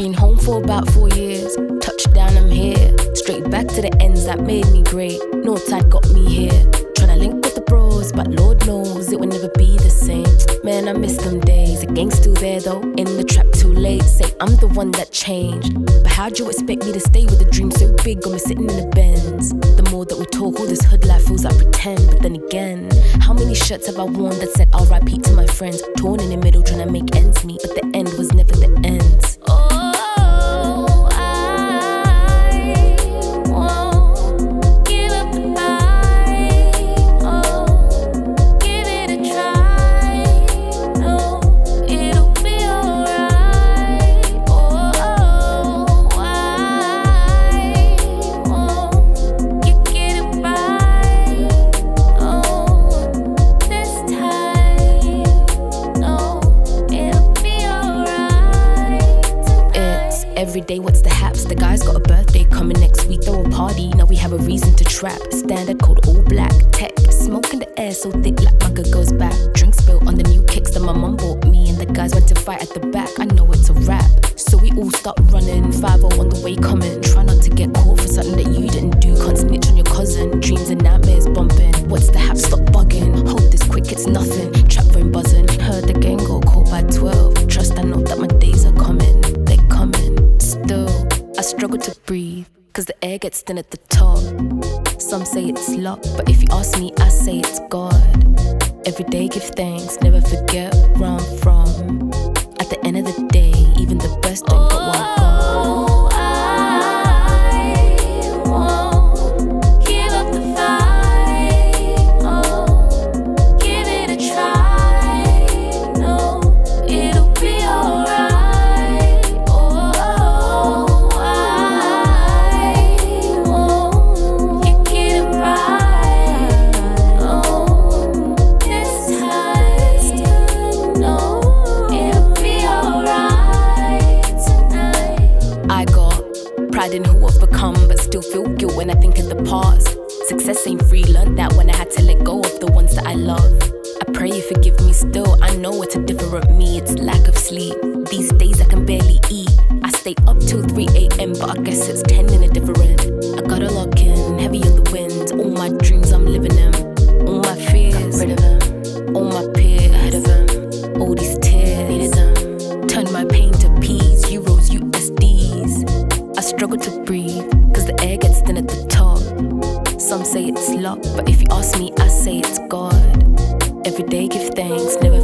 Been home for about 4 years. Touchdown, I'm here. Straight back to the ends that made me great. Northside got me here. Tryna link with the bros, but Lord knows it will never be the same. Man, I miss them days. The gang's still there though, in the trap too late. Say I'm the one that changed, but how'd you expect me to stay with a dream so big? Got me sitting in the Benz. The more that we talk, all this hood life feels like pretend. But then again, how many shirts have I worn that said R.I.P. to my friends? Torn in the middle, trying to make ends meet, but the end was never the ends. Every day, what's the haps? The guy's got a birthday coming next week, throw a party. Now we have a reason to trap. Standard code all black, tech, smoke in the air so thick like my good goes back. Drinks spilled on the new kicks that my mum bought me, and the guys went to fight at the back. I know it's a wrap, so we all start running. 5-0 on the way coming. Try not to get caught for something that you didn't do. Can't snitch on your cousin. Dreams and nightmares bumping. What's the haps? Stop bugging. Hold this quick, it's nothing. Trap phone buzzing. Heard the gang got caught by 12. Trust I know that my days are coming. They're coming. Still, I struggle to breathe, cause the air gets thin at the top. Some say it's luck, but if you ask me, I say it's God. Every day give thanks, never forget where I'm from. At the end of the day, even the best ain't got one God. Pride in who I've become, but still feel guilt when I think of the past. Success ain't free, learned that when I had to let go of the ones that I love. I pray you forgive me still, I know it's a different me, it's lack of sleep. These days I can barely eat. I stay up till 3 a.m, but I guess it's 10 in a different. I gotta lock in, heavy on the winds. All my dreams I'm living them. All my fears, got rid of them. All my peers, ahead of them. All these tears, needed them. Turn my pain to peas, euros, USDs. I struggle to breathe, cause the air gets thin at the top. Some say it's luck, but if you ask me, I say it's God. Every day give thanks, never